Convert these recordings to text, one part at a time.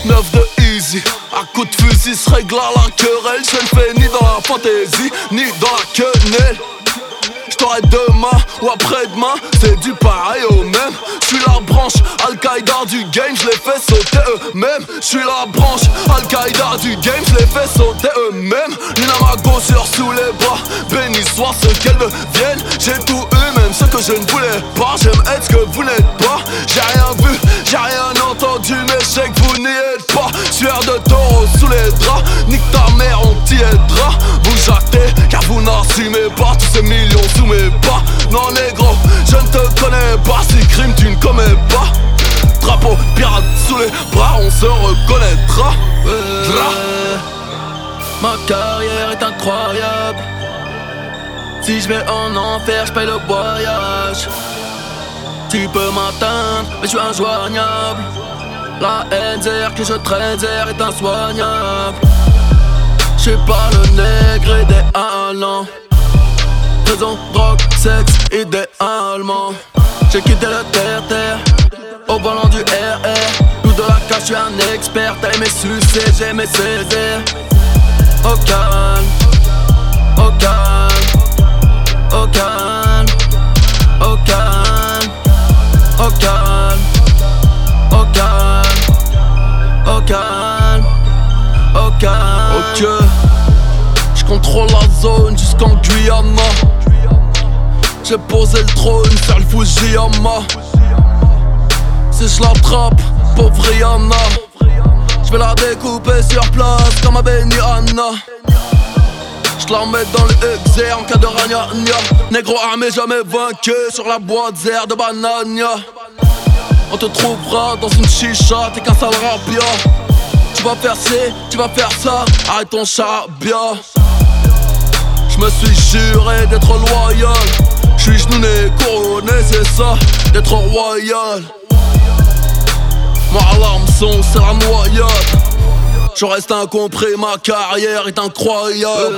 9 de easy, à coup de fusil se règle à la querelle. Je ne fais ni dans la fantaisie, ni dans la quenelle. J't'aurai demain ou après-demain, c'est du pareil au même. J'suis la branche Al-Qaïda du game, j'les fais sauter eux-mêmes. J'suis la branche Al-Qaïda du game, j'les fais sauter eux-mêmes. L'Inamago sur sous les bras, béni soit ce qu'elles deviennent. J'ai tout eu, même ce que je ne voulais pas. J'aime être ce que vous n'êtes pas. J'ai rien vu, j'ai rien entendu, mais je sais que vous n'y êtes pas. Sueur de taureau sous les draps, nique ta mère, on t'y aidera. Vous jactez, car vous n'assumez pas tous ces millions sous mes pas. Non négro, je ne te connais pas. Si crime tu ne commets pas. Drapeau pirate sous les bras, on se reconnaîtra. Ma carrière est incroyable. Si je vais en enfer, je paye le voyage. Tu peux m'atteindre, mais je suis injoignable. La NZR que je traîne est insoignable. J'suis pas le nègre idéalement. Raison, drogue, sexe, idéalement. J'ai quitté le terre-terre au volant du RR. Tout de la cache, j'suis un expert. T'as aimé sucer, j'ai aimé saisir. Au calme, au calme, au calme, au calme, au calme, au calme, au calme, au calme. Ok, j'contrôle la zone jusqu'en Guyana. J'ai posé le trône sur le Fujiyama. Si je l'attrape, pauvre Rihanna, je vais la découper sur place comme à Benihana. Je la mets dans le exer en cas de ragnagna. Négro armé jamais vaincu sur la boîte zère de Banania. On te trouvera dans une chicha, t'es qu'un sale rapia. Tu vas faire ci, tu vas faire ça, arrête ton charabia. J'me suis juré d'être loyal. J'suis genouné, couronné, c'est ça, d'être royal. Moi à l'hameçon, c'est la noyade. Je reste incompris, ma carrière est incroyable.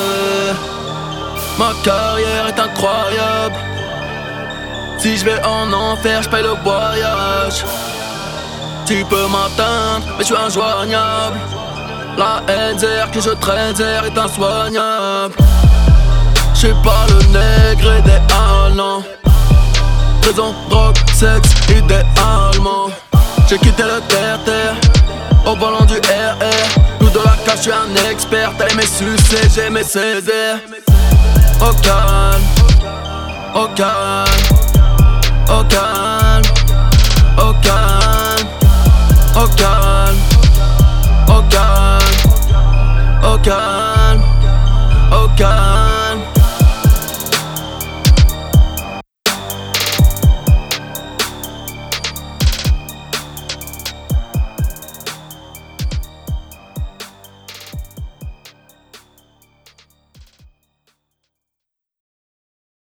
Ma carrière est incroyable. Si je vais en enfer, je paye le voyage. Tu peux m'atteindre, mais je suis injoignable. La NZR que je traîne est insoignable. J'suis pas le nègre idéalement. Raison, drogue, sexe, idéalement. J'ai quitté le terre-terre au volant du RR. Tout de la cache, j'suis un expert. T'as aimé sucer, j'ai aimé saisir. Au calme, au calme, au calme, au calme, au calme, au calme, au calme, au calme.